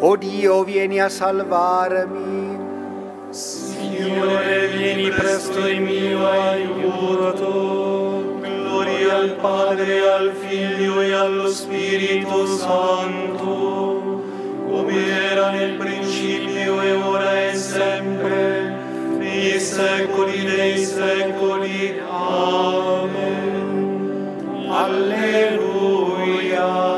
O Dio, vieni a salvarmi. Signore, vieni presto in mio aiuto. Gloria al Padre, al Figlio e allo Spirito Santo, come era nel principio e ora e sempre, nei secoli dei secoli. Amen. Alleluia.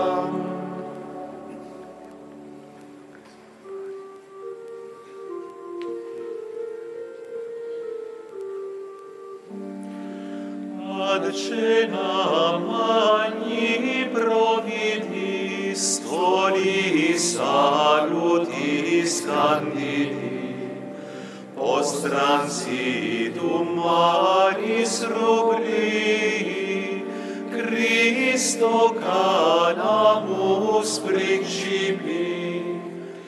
Ad cena magni providis, tolis salutis candidi, post transitum maris rubrii, Christo canamus principi,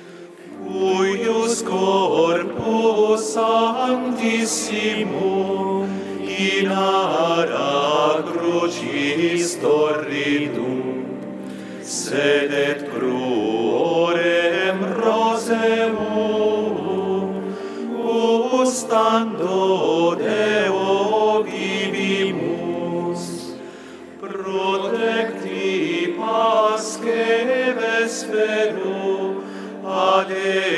cuius corpus sanctissimum in ara crucis torridum, sedet cruorem roseum, gustando Deo vivimus, protecti pasce vespero, ad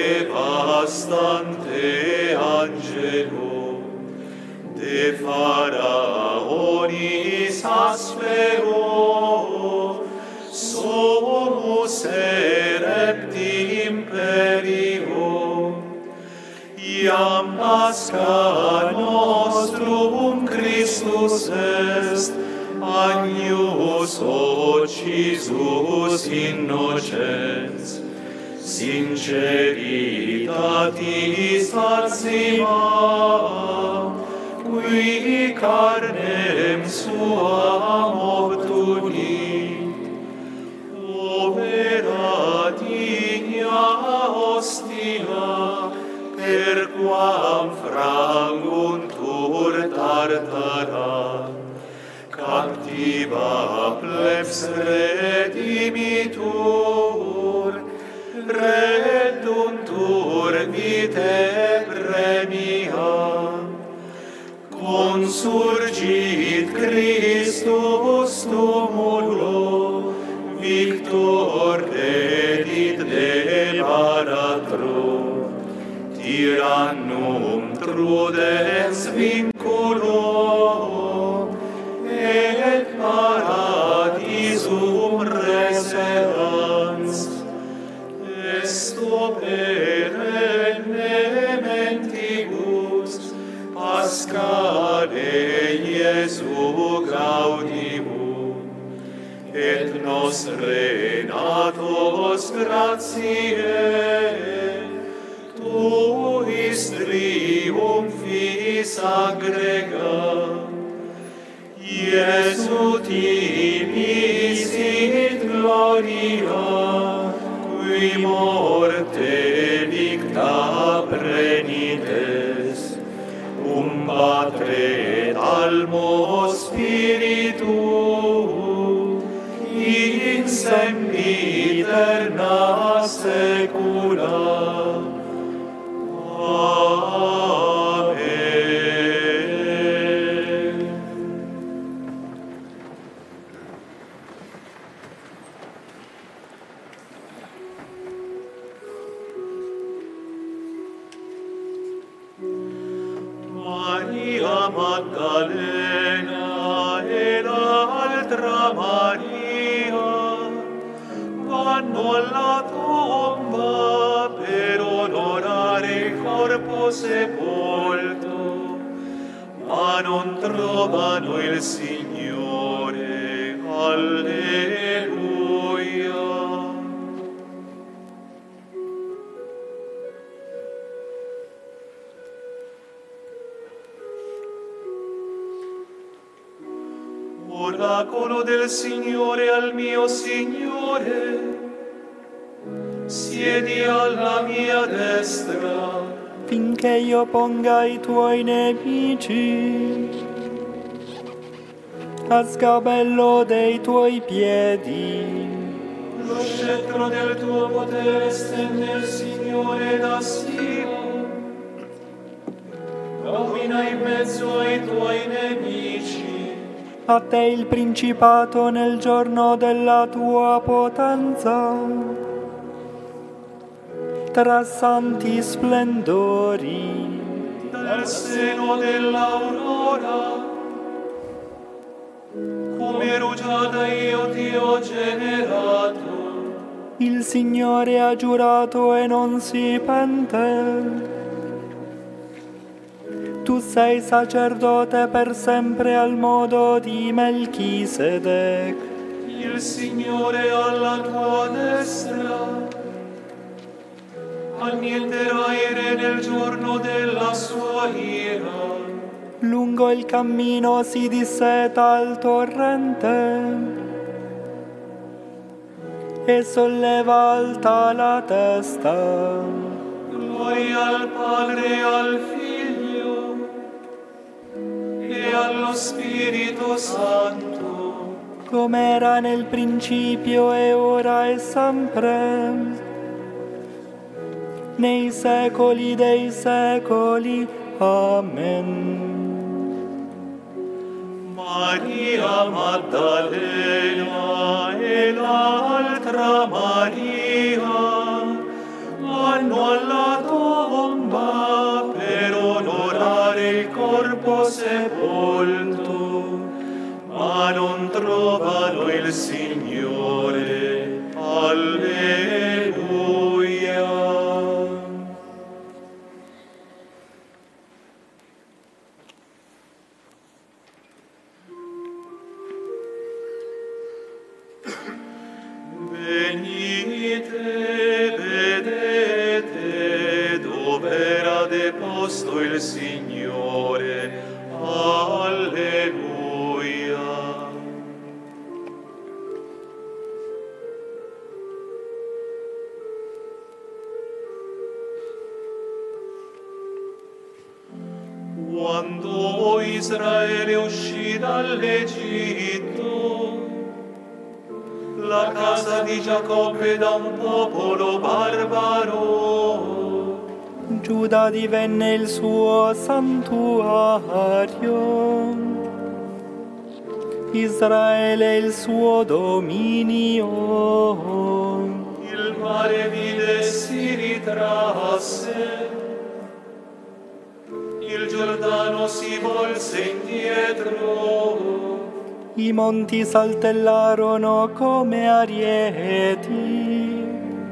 devastante angelo, de Pharaonis aspero, somus erepti imperio, iam Pascha nostrum Christus est, agnus occisus innocens, sinceritatis maxima, qui carnem suam obtunit, overa digna hostia, per quam franguntur tartara, captiva plebs redimitur, reduntur vitae premia, consurgit Christus tumulo, victor dedit debaratro, tyrannum trudens vinculo, et paradisum reserans, esto perenne mentibus, Pascale Iesu gaudium, et nos renatos gratiae, tuis triumphis aggrega, Iesu timis et gloria, qui morte dicta prenites, Patre et Almo Spiritu, in sempiterna saecula. Amen. Maria Magdalena e l'altra Maria vanno alla tomba per onorare il corpo sepolto, ma non trovano il Signore. Alleluia. Oracolo del Signore al mio Signore, siedi alla mia destra, finché io ponga i tuoi nemici a sgabello dei tuoi piedi. lo scettro del tuo potere stende il Signore da Sion. Domina in mezzo ai tuoi nemici. A te il principato nel giorno della tua potenza. Tra santi splendori. Dal seno dell'aurora. Come rugiada io ti ho generato. Il Signore ha giurato e non si pente. Tu sei sacerdote per sempre al modo di Melchisedec. Il Signore alla tua destra. Annienterai re nel giorno della sua ira. Lungo il cammino si disseta il torrente e solleva alta la testa. Gloria al Padre e al Figlio e allo Spirito Santo, come era nel principio e ora e sempre, nei secoli dei secoli. Amen. Maria Maddalena e l'altra Maria vanno alla tomba per onorare il corpo sepolto, ma non trovano il Signore. Alleluia. Venite, vedete dov'era deposto il Signore. Alleluia. Quando Israele uscì dall'Egitto, la casa di Giacobbe da un popolo barbaro, Giuda divenne il suo santuario, Israele il suo dominio. il mare vide e si ritrasse, il Giordano si volse indietro, I monti saltellarono come arieti,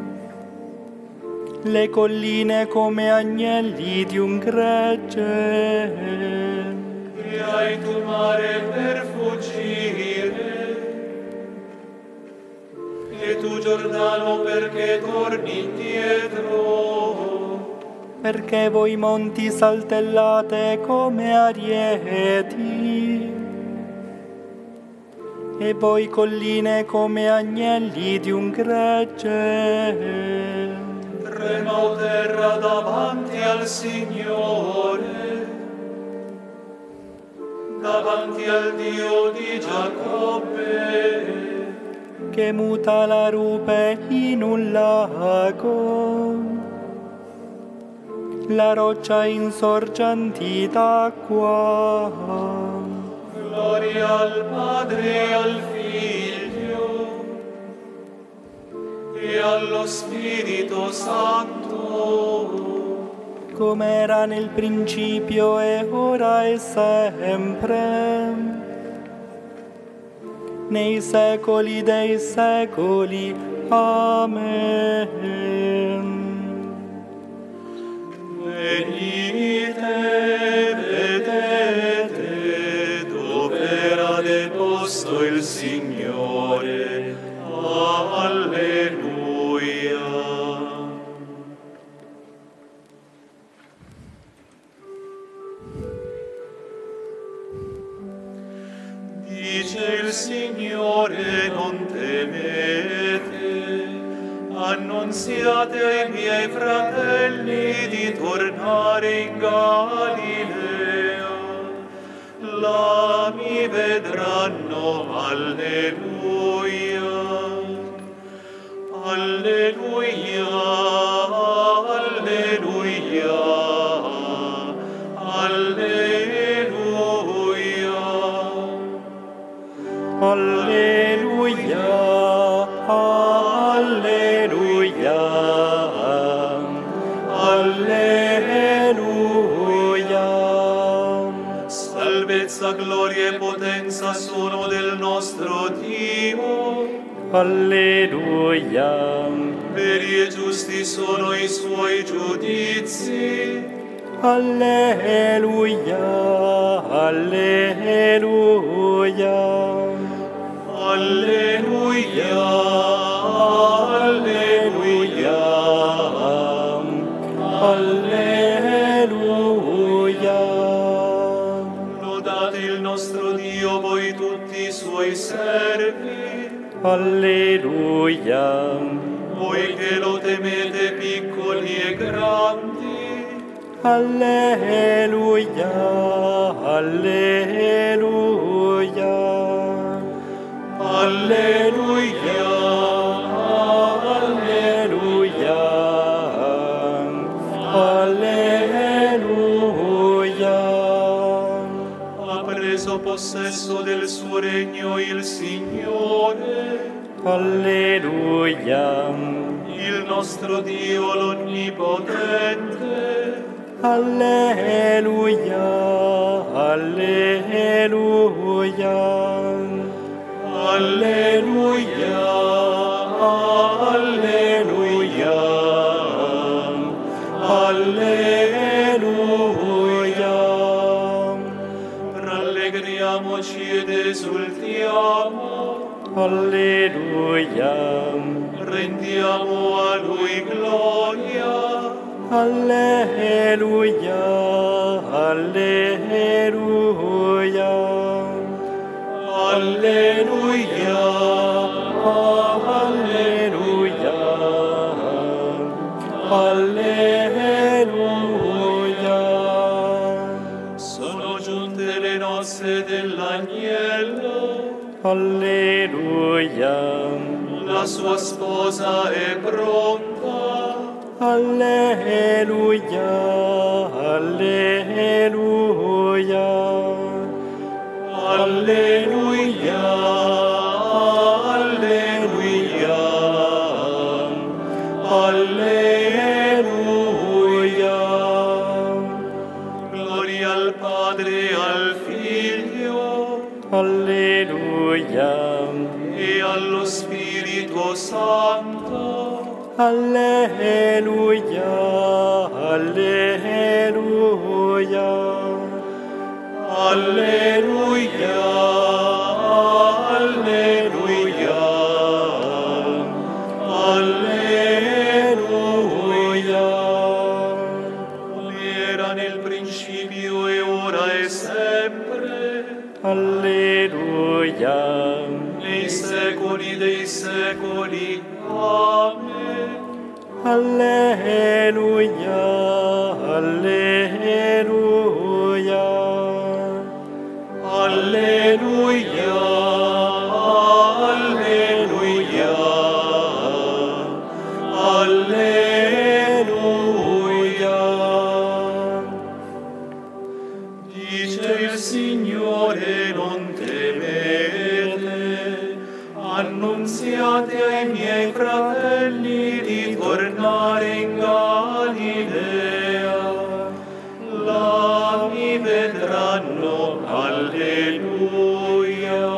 le colline come agnelli di un gregge. e hai tu mare per fuggire, e tu Giordano perché torni indietro. Perché voi monti saltellate come arieti, e voi colline come agnelli di un gregge. Trema o terra davanti al Signore, davanti al Dio di Giacobbe, che muta la rupe in un lago, la roccia in sorgenti d'acqua. gloria al Padre e al Figlio e allo Spirito Santo, come era nel principio e ora e sempre, nei secoli dei secoli. Amen. venite, vedete dov'era deposto il Signore. Alleluia. Dice il Signore, non temete, annunziate ai miei fratelli di tornare in Galilea, là mi vedranno. Alleluia. Alleluia, alleluia, alleluia. Alleluia, alleluia, alleluia. Salvezza, gloria e potenza sono del nostro Dio. Alleluia, Veri e giusti sono i suoi giudizi. alleluia, alleluia. Alleluia, alleluia, Alleluia. lodate il nostro Dio voi tutti i suoi servi, Alleluia. voi che lo temete piccoli e grandi. Alleluia. Alleluia. Alleluia, Alleluia. Alleluia. ha preso possesso del suo regno il Signore, Alleluia. il nostro Dio l'Onnipotente. Alleluia. Alleluia. Alleluia, alleluia, alleluia. Rallegriamoci ed esultiamo, Alleluia. rendiamo a Lui gloria. Alleluia. Alleluia. Alleluia, Alleluia. Alleluia. sono giunte le nozze dell'agnello, Alleluia. la sua sposa è pronta. Alleluia. Alleluia. Alleluia, alleluia, alleluia. Gloria al Padre e al Figlio Alleluia. e allo Spirito Santo. Alleluia. Alleluia. Alleluia, alleluia, alleluia. Come era nel principio e ora e sempre, Alleluia. nei secoli dei secoli. Amen. Alleluia. Alleluia. Alleluia, alleluia, alleluia. Dice il Signore, non temete, annunziate ai miei fratelli di tornare in Galilea. Là mi vedranno, alleluia.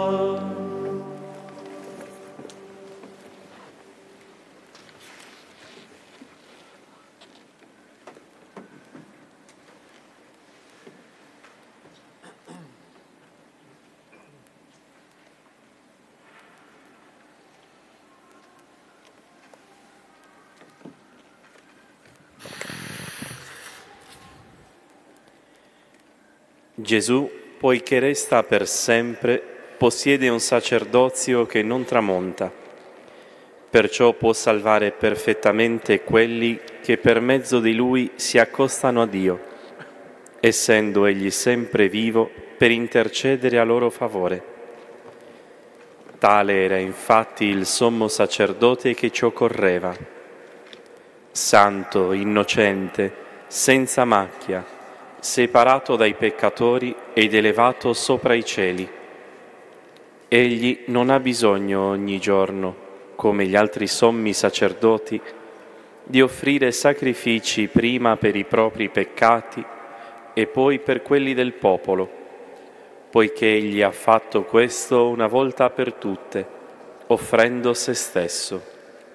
Gesù, poiché resta per sempre, possiede un sacerdozio che non tramonta. Perciò può salvare perfettamente quelli che per mezzo di Lui si accostano a Dio, essendo Egli sempre vivo per intercedere a loro favore. Tale era infatti il sommo sacerdote che ci occorreva, santo, innocente, senza macchia, separato dai peccatori ed elevato sopra i cieli. Egli non ha bisogno ogni giorno, come gli altri sommi sacerdoti, di offrire sacrifici prima per i propri peccati e poi per quelli del popolo, poiché egli ha fatto questo una volta per tutte, offrendo se stesso.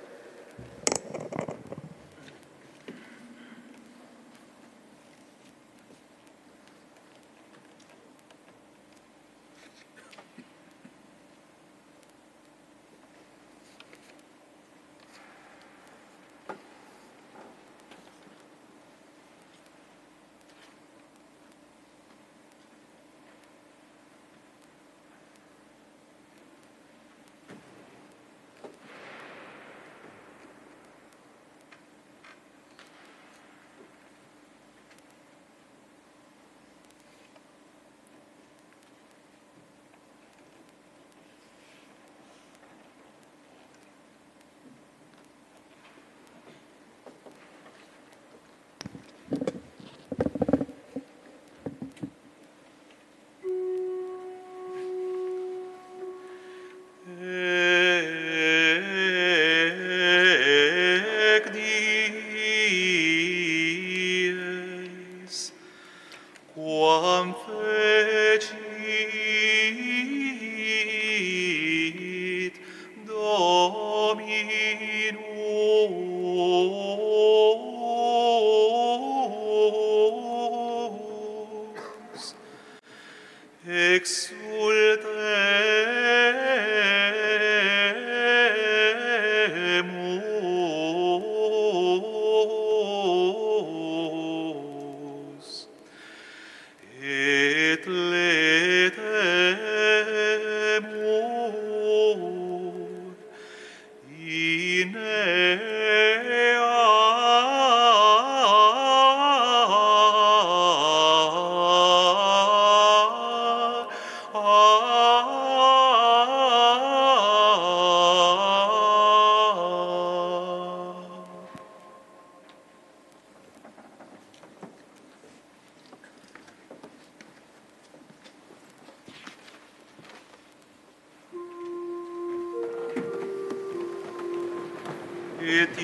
Et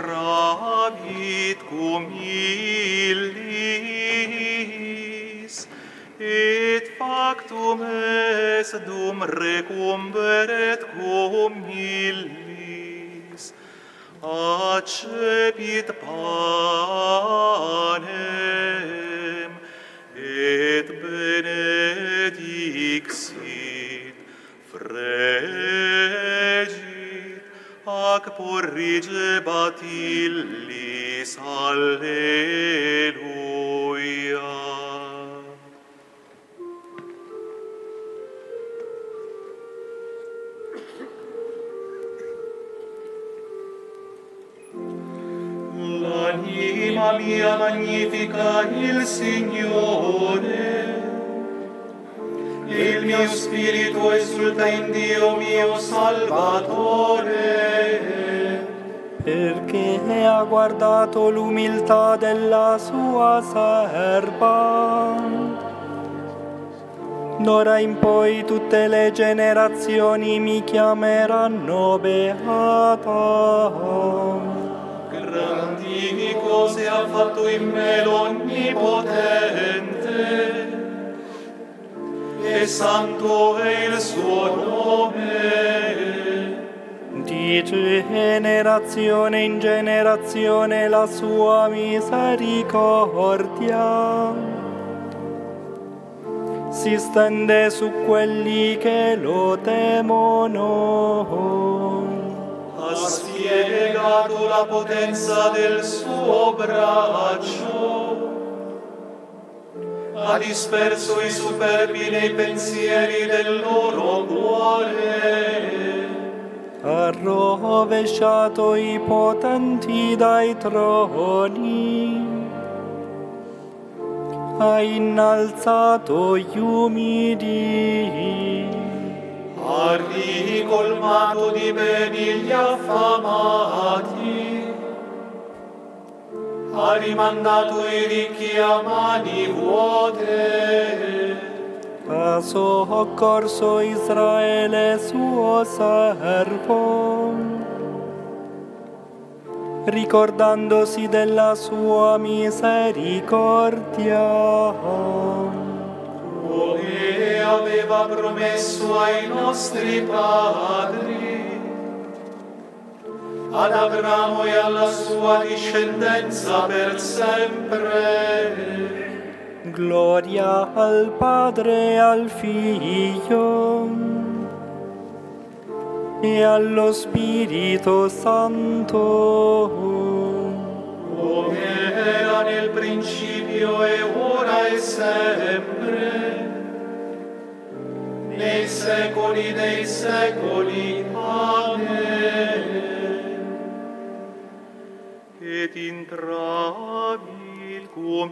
intravit cum illis, et factum est dum recumberet cum illis, accepit panem, et benedixit, fregit, ac porrigebat illis, alleluia. L'anima mia magnifica il Signore, il mio spirito esulta in Dio mio Salvatore, perché ha guardato l'umiltà della sua serva. D'ora in poi tutte le generazioni mi chiameranno beata. grandi cose ha fatto in me l'Onnipotente, e santo è il suo nome. Di generazione in generazione la sua misericordia si stende su quelli che lo temono. Ha spiegato la potenza del suo braccio, ha disperso i superbi nei pensieri del loro cuore, Ha rovesciato i potenti dai troni, ha innalzato gli umili, ha ricolmato di beni gli affamati, ha rimandato i ricchi a mani vuote, ha soccorso Israele suo servo, ricordandosi della sua misericordia, come aveva promesso ai nostri padri, ad Abramo e alla sua discendenza per sempre. Gloria al Padre e al Figlio e allo Spirito Santo, come era nel principio e ora e sempre, nei secoli dei secoli. Amen. Et intravit cum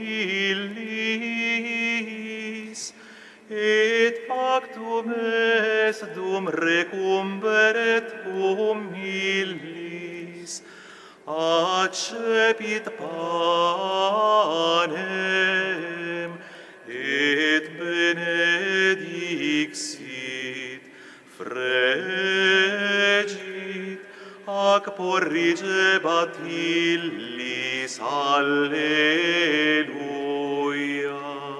illis, et factum est dum recumberet cum illis, accepit panem, et benedixit, fregit, ac porrigebat illis. Alleluia.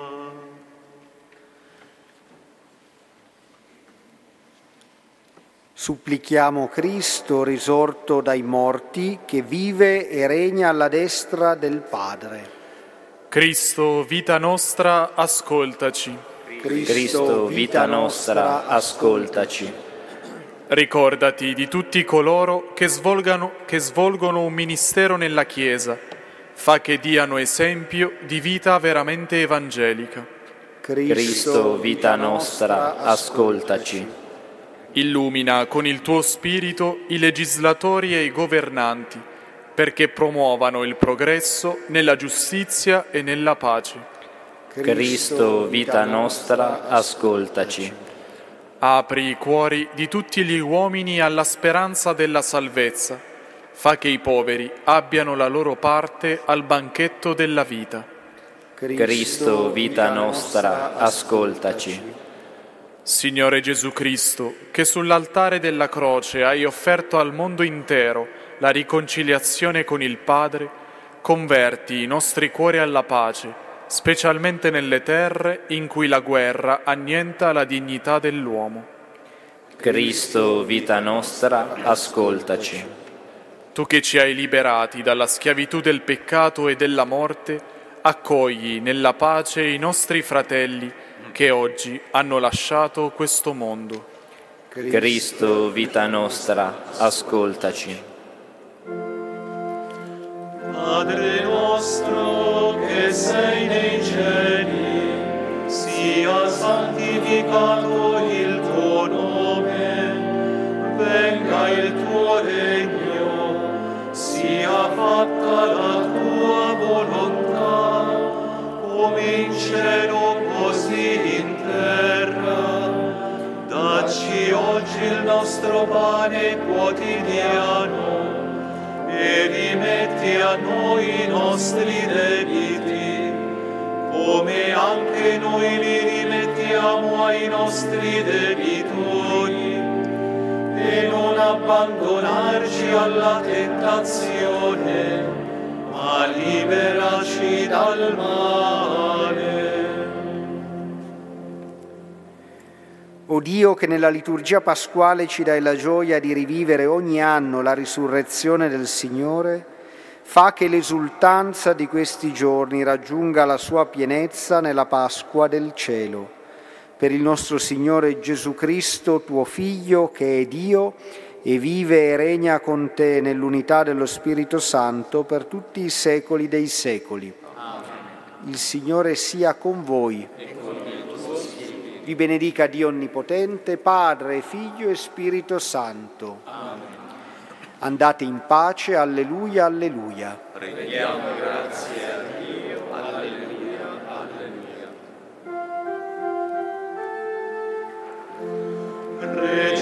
Supplichiamo Cristo risorto dai morti, che vive e regna alla destra del Padre. Cristo, vita nostra, ascoltaci. Cristo, vita nostra, ascoltaci. Ricordati di tutti coloro che svolgono un ministero nella Chiesa. Fa che diano esempio di vita veramente evangelica. Cristo, vita nostra, ascoltaci. Illumina con il tuo spirito i legislatori e i governanti, perché promuovano il progresso nella giustizia e nella pace. Cristo, vita nostra, ascoltaci. Apri i cuori di tutti gli uomini alla speranza della salvezza. Fa che i poveri abbiano la loro parte al banchetto della vita. Cristo, vita nostra, ascoltaci. Signore Gesù Cristo, che sull'altare della croce hai offerto al mondo intero la riconciliazione con il Padre, converti i nostri cuori alla pace, specialmente nelle terre in cui la guerra annienta la dignità dell'uomo. Cristo, vita nostra, ascoltaci. Tu che ci hai liberati dalla schiavitù del peccato e della morte, accogli nella pace i nostri fratelli che oggi hanno lasciato questo mondo. Cristo, vita nostra, ascoltaci. Padre nostro che sei nei cieli, sia santificato il tuo nome, venga il tuo regno, sia fatta la tua volontà, come in cielo così in terra. Dacci oggi il nostro pane quotidiano e rimetti a noi i nostri debiti, come anche noi li rimettiamo ai nostri debitori, e non abbandonarci alla tentazione, ma liberaci dal male. O Dio, che nella liturgia pasquale ci dai la gioia di rivivere ogni anno la risurrezione del Signore, fa che l'esultanza di questi giorni raggiunga la sua pienezza nella Pasqua del cielo. Per il nostro Signore Gesù Cristo, tuo Figlio, che è Dio e vive e regna con te nell'unità dello Spirito Santo per tutti i secoli dei secoli. Amen. Il Signore sia con voi. Vi benedica Dio Onnipotente, Padre, Figlio e Spirito Santo. Amen. Andate in pace, alleluia, alleluia. Preghiamo grazie a Dio, alleluia, alleluia. Regina